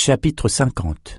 Chapitre 50.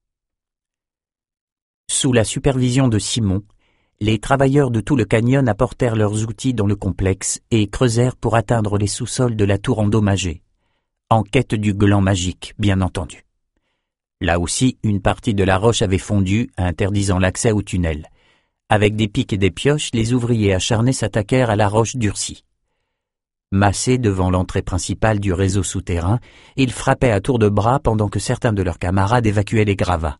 Sous la supervision de Simon, les travailleurs de tout le canyon apportèrent leurs outils dans le complexe et creusèrent pour atteindre les sous-sols de la tour endommagée, en quête du gland magique, bien entendu. Là aussi, une partie de la roche avait fondu, interdisant l'accès au tunnel. Avec des pics et des pioches, les ouvriers acharnés s'attaquèrent à la roche durcie. Massés devant l'entrée principale du réseau souterrain, ils frappaient à tour de bras pendant que certains de leurs camarades évacuaient les gravats.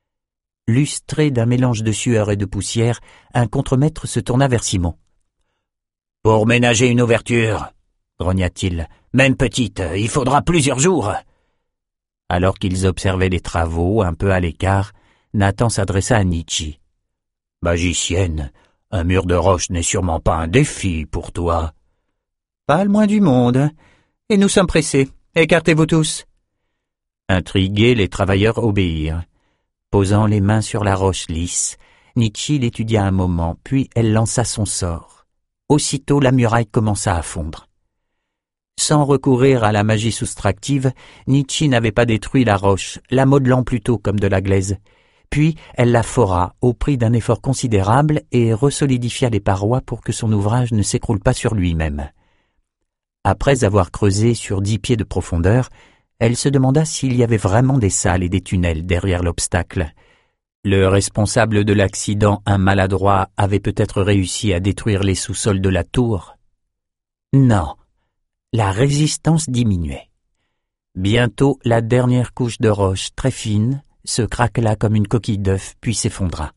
Lustré d'un mélange de sueur et de poussière, un contremaître se tourna vers Simon. « Pour ménager une ouverture, grogna-t-il, même petite, il faudra plusieurs jours. » Alors qu'ils observaient les travaux, un peu à l'écart, Nathan s'adressa à Nietzsche. « Magicienne, un mur de roche n'est sûrement pas un défi pour toi. » Pas le moins du monde. Et nous sommes pressés. Écartez-vous tous. Intrigués, les travailleurs obéirent. Posant les mains sur la roche lisse, Nietzsche l'étudia un moment, puis elle lança son sort. Aussitôt, la muraille commença à fondre. Sans recourir à la magie soustractive, Nietzsche n'avait pas détruit la roche, la modelant plutôt comme de la glaise. Puis, elle la fora, au prix d'un effort considérable, et resolidifia les parois pour que son ouvrage ne s'écroule pas sur lui-même. Après avoir creusé sur 10 pieds de profondeur, elle se demanda s'il y avait vraiment des salles et des tunnels derrière l'obstacle. Le responsable de l'accident, un maladroit, avait peut-être réussi à détruire les sous-sols de la tour. Non, la résistance diminuait. Bientôt, la dernière couche de roche, très fine, se craquela comme une coquille d'œuf, puis s'effondra.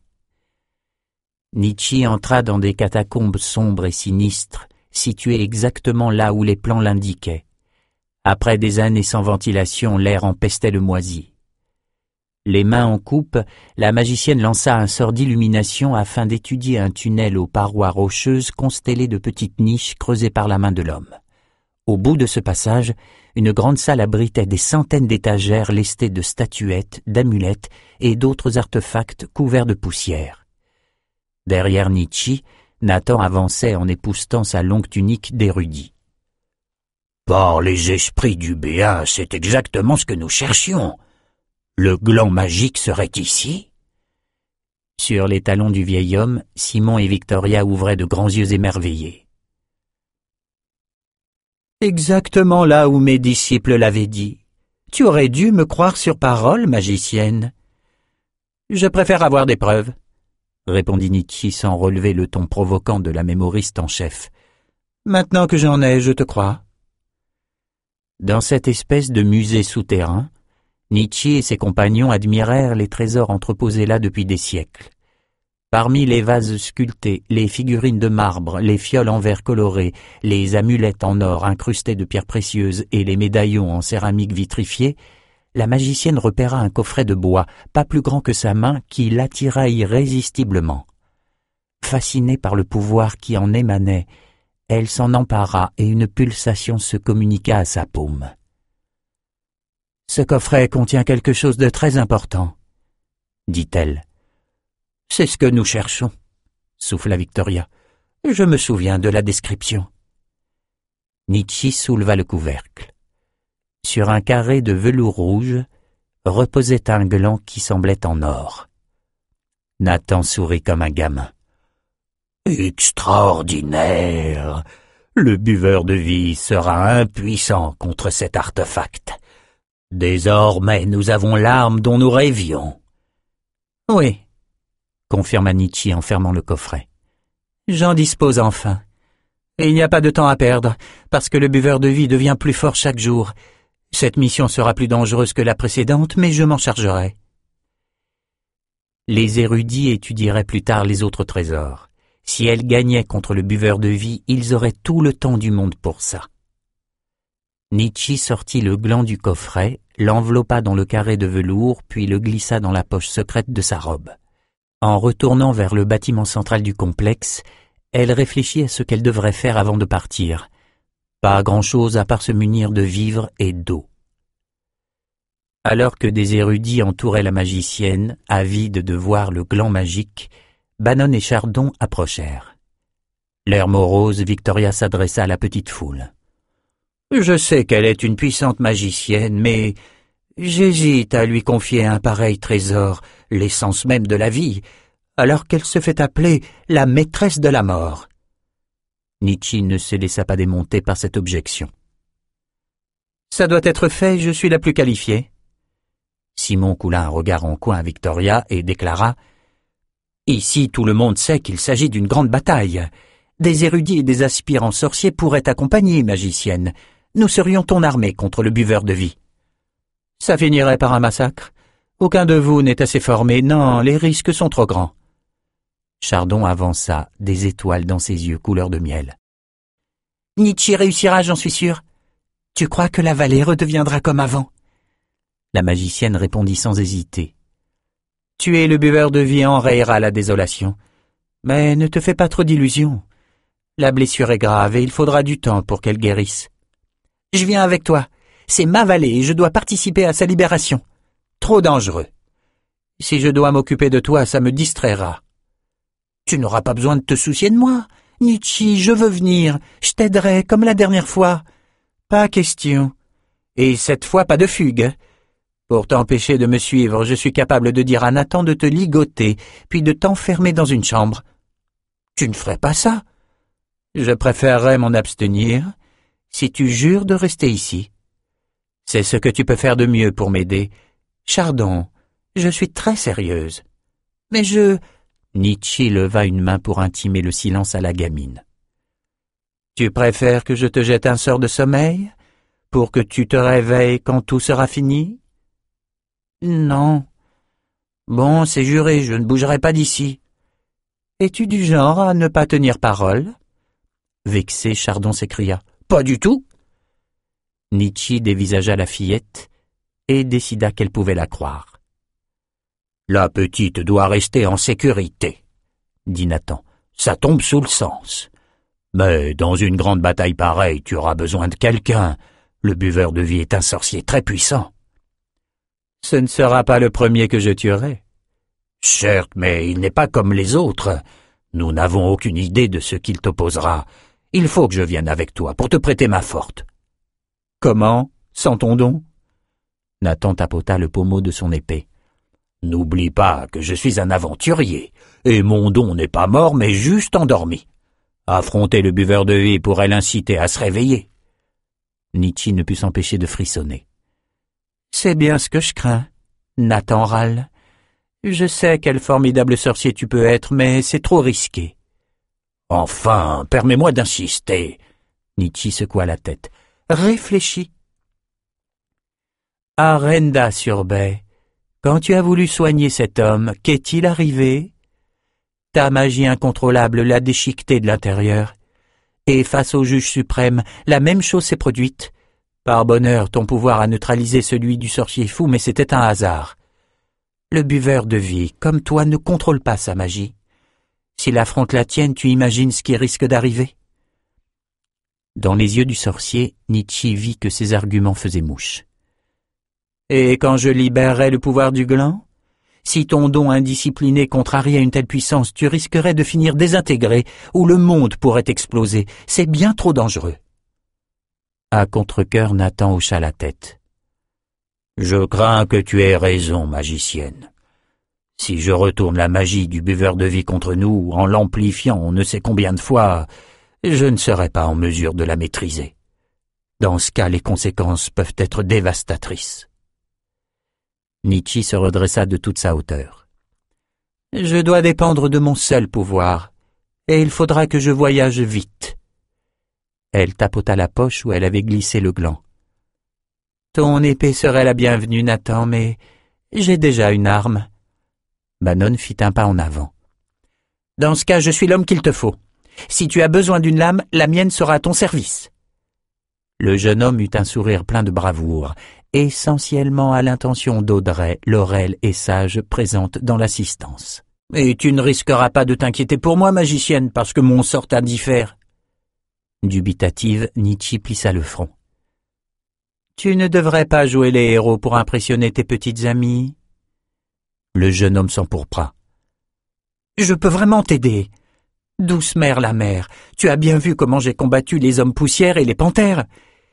Nietzsche entra dans des catacombes sombres et sinistres, situé exactement là où les plans l'indiquaient. Après des années sans ventilation, l'air empestait le moisi. Les mains en coupe, la magicienne lança un sort d'illumination afin d'étudier un tunnel aux parois rocheuses constellées de petites niches creusées par la main de l'homme. Au bout de ce passage, une grande salle abritait des centaines d'étagères lestées de statuettes, d'amulettes et d'autres artefacts couverts de poussière. Derrière Nietzsche, Nathan avançait en époussetant sa longue tunique d'érudit. « Par les esprits du béat, c'est exactement ce que nous cherchions. Le gland magique serait ici ?» Sur les talons du vieil homme, Simon et Victoria ouvraient de grands yeux émerveillés. « Exactement là où mes disciples l'avaient dit. Tu aurais dû me croire sur parole, magicienne. »« Je préfère avoir des preuves. » répondit Nietzsche sans relever le ton provoquant de la mémoriste en chef. « Maintenant que j'en ai, je te crois. » Dans cette espèce de musée souterrain, Nietzsche et ses compagnons admirèrent les trésors entreposés là depuis des siècles. Parmi les vases sculptés, les figurines de marbre, les fioles en verre coloré, les amulettes en or incrustées de pierres précieuses et les médaillons en céramique vitrifiée, la magicienne repéra un coffret de bois, pas plus grand que sa main, qui l'attira irrésistiblement. Fascinée par le pouvoir qui en émanait, elle s'en empara et une pulsation se communiqua à sa paume. « Ce coffret contient quelque chose de très important, » dit-elle. « C'est ce que nous cherchons, » souffla Victoria. « Je me souviens de la description. » Nietzsche souleva le couvercle. Sur un carré de velours rouge reposait un gland qui semblait en or. Nathan sourit comme un gamin. « Extraordinaire! Le buveur de vie sera impuissant contre cet artefact. Désormais, nous avons l'arme dont nous rêvions. »« Oui, » confirma Nietzsche en fermant le coffret. « J'en dispose enfin. Et il n'y a pas de temps à perdre, parce que le buveur de vie devient plus fort chaque jour. Cette mission sera plus dangereuse que la précédente, mais je m'en chargerai. » Les érudits étudieraient plus tard les autres trésors. Si elle gagnait contre le buveur de vie, ils auraient tout le temps du monde pour ça. Nietzsche sortit le gland du coffret, l'enveloppa dans le carré de velours, puis le glissa dans la poche secrète de sa robe. En retournant vers le bâtiment central du complexe, elle réfléchit à ce qu'elle devrait faire avant de partir. Pas grand-chose à part se munir de vivres et d'eau. Alors que des érudits entouraient la magicienne, avides de voir le gland magique, Bannon et Chardon approchèrent. L'air morose, Victoria s'adressa à la petite foule. « Je sais qu'elle est une puissante magicienne, mais J'hésite à lui confier un pareil trésor, l'essence même de la vie, alors qu'elle se fait appeler la maîtresse de la mort. Nietzsche ne se laissa pas démonter par cette objection. Ça doit être fait, je suis la plus qualifiée. Simon coula un regard en coin à Victoria et déclara « Ici, tout le monde sait qu'il s'agit d'une grande bataille. Des érudits et des aspirants sorciers pourraient t'accompagner, magicienne. Nous serions ton armée contre le buveur de vie. » Ça finirait par un massacre. Aucun de vous n'est assez formé. Non, les risques sont trop grands. Chardon avança, des étoiles dans ses yeux couleur de miel. Nietzsche réussira, j'en suis sûr. Tu crois que la vallée redeviendra comme avant? La magicienne répondit sans hésiter. Tuer le buveur de vie enrayera la désolation. Mais ne te fais pas trop d'illusions. La blessure est grave et il faudra du temps pour qu'elle guérisse. Je viens avec toi. C'est ma vallée et je dois participer à sa libération. Trop dangereux. Si je dois m'occuper de toi, ça me distraira. Tu n'auras pas besoin de te soucier de moi. Nietzsche, je veux venir. Je t'aiderai comme la dernière fois. Pas question. Et cette fois, pas de fugue. Pour t'empêcher de me suivre, je suis capable de dire à Nathan de te ligoter, puis de t'enfermer dans une chambre. Tu ne ferais pas ça. Je préférerais m'en abstenir si tu jures de rester ici. C'est ce que tu peux faire de mieux pour m'aider. Chardon, je suis très sérieuse. Mais je... Nietzsche leva une main pour intimer le silence à la gamine. Tu préfères que je te jette un sort de sommeil, pour que tu te réveilles quand tout sera fini? Non. Bon, c'est juré, je ne bougerai pas d'ici. Es-tu du genre à ne pas tenir parole? Vexé, Chardon s'écria. Pas du tout. Nietzsche dévisagea la fillette et décida qu'elle pouvait la croire. La petite doit rester en sécurité, dit Nathan. Ça tombe sous le sens. Mais dans une grande bataille pareille, tu auras besoin de quelqu'un. Le buveur de vie est un sorcier très puissant. Ce ne sera pas le premier que je tuerai. Certes, mais il n'est pas comme les autres. Nous n'avons aucune idée de ce qu'il t'opposera. Il faut que je vienne avec toi pour te prêter main forte. Comment? Sans ton don? Nathan tapota le pommeau de son épée. N'oublie pas que je suis un aventurier, et mon don n'est pas mort mais juste endormi. Affronter le buveur de vie pourrait l'inciter à se réveiller. Nietzsche ne put s'empêcher de frissonner. C'est bien ce que je crains, Nathan râle. Je sais quel formidable sorcier tu peux être, mais c'est trop risqué. Enfin, permets-moi d'insister. Nietzsche secoua la tête. Réfléchis. À Renda-sur-Baie, quand tu as voulu soigner cet homme, qu'est-il arrivé? Ta magie incontrôlable l'a déchiqueté de l'intérieur. Et face au juge suprême, la même chose s'est produite. Par bonheur, ton pouvoir a neutralisé celui du sorcier fou, mais c'était un hasard. Le buveur de vie, comme toi, ne contrôle pas sa magie. S'il affronte la tienne, tu imagines ce qui risque d'arriver? Dans les yeux du sorcier, Nietzsche vit que ses arguments faisaient mouche. Et quand je libérerai le pouvoir du gland? Si ton don indiscipliné contrariait une telle puissance, tu risquerais de finir désintégré, ou le monde pourrait exploser. C'est bien trop dangereux. À contre-cœur, Nathan hocha la tête. Je crains que tu aies raison, magicienne. Si je retourne la magie du buveur de vie contre nous, en l'amplifiant on ne sait combien de fois, je ne serai pas en mesure de la maîtriser. Dans ce cas, les conséquences peuvent être dévastatrices. Nietzsche se redressa de toute sa hauteur. Je dois dépendre de mon seul pouvoir, et il faudra que je voyage vite. Elle tapota la poche où elle avait glissé le gland. Ton épée serait la bienvenue, Nathan, mais j'ai déjà une arme. Manon fit un pas en avant. Dans ce cas, je suis l'homme qu'il te faut. Si tu as besoin d'une lame, la mienne sera à ton service. Le jeune homme eut un sourire plein de bravoure, essentiellement à l'intention d'Audrey, Laurel et Sage présentes dans l'assistance. « Et tu ne risqueras pas de t'inquiéter pour moi, magicienne, parce que mon sort t'indiffère. » Dubitative, Nietzsche plissa le front. « Tu ne devrais pas jouer les héros pour impressionner tes petites amies. » Le jeune homme s'empourpra. « Je peux vraiment t'aider. Douce mère la mère, tu as bien vu comment j'ai combattu les hommes poussières et les panthères.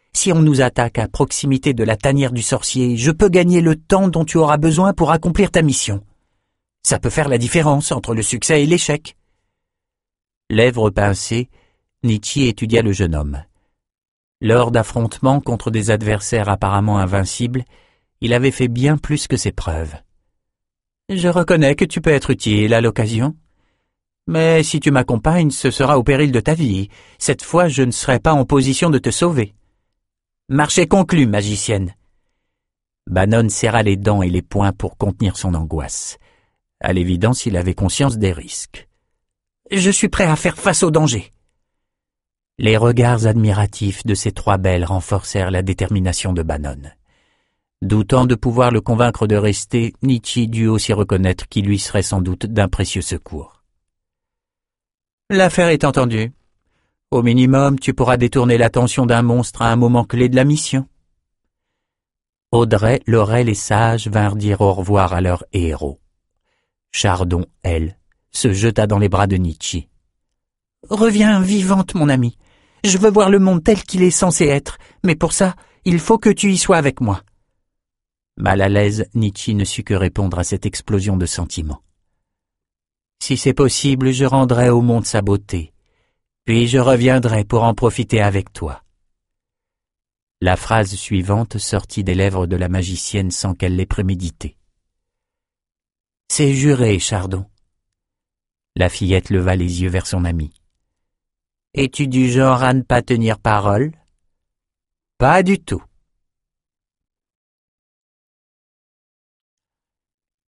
Si on nous attaque à proximité de la tanière du sorcier, je peux gagner le temps dont tu auras besoin pour accomplir ta mission. Ça peut faire la différence entre le succès et l'échec. » Lèvres pincées, Nietzsche étudia le jeune homme. Lors d'affrontements contre des adversaires apparemment invincibles, il avait fait bien plus que ses preuves. « Je reconnais que tu peux être utile à l'occasion. Mais si tu m'accompagnes, ce sera au péril de ta vie. Cette fois, je ne serai pas en position de te sauver. » « Marché conclu, magicienne. » Bannon serra les dents et les poings pour contenir son angoisse. À l'évidence, il avait conscience des risques. « Je suis prêt à faire face au danger. » Les regards admiratifs de ces trois belles renforcèrent la détermination de Bannon. Doutant de pouvoir le convaincre de rester, Nietzsche dut aussi reconnaître qu'il lui serait sans doute d'un précieux secours. « L'affaire est entendue. Au minimum, tu pourras détourner l'attention d'un monstre à un moment clé de la mission. » Audrey, Laurel et Sage vinrent dire au revoir à leur héros. Chardon, elle, se jeta dans les bras de Nietzsche. « Reviens vivante, mon ami. Je veux voir le monde tel qu'il est censé être, mais pour ça, il faut que tu y sois avec moi. » Mal à l'aise, Nietzsche ne sut que répondre à cette explosion de sentiments. « Si c'est possible, je rendrai au monde sa beauté. Puis je reviendrai pour en profiter avec toi. » La phrase suivante sortit des lèvres de la magicienne sans qu'elle l'ait préméditée. « C'est juré, Chardon. » La fillette leva les yeux vers son amie. « Es-tu du genre à ne pas tenir parole ? » « Pas du tout.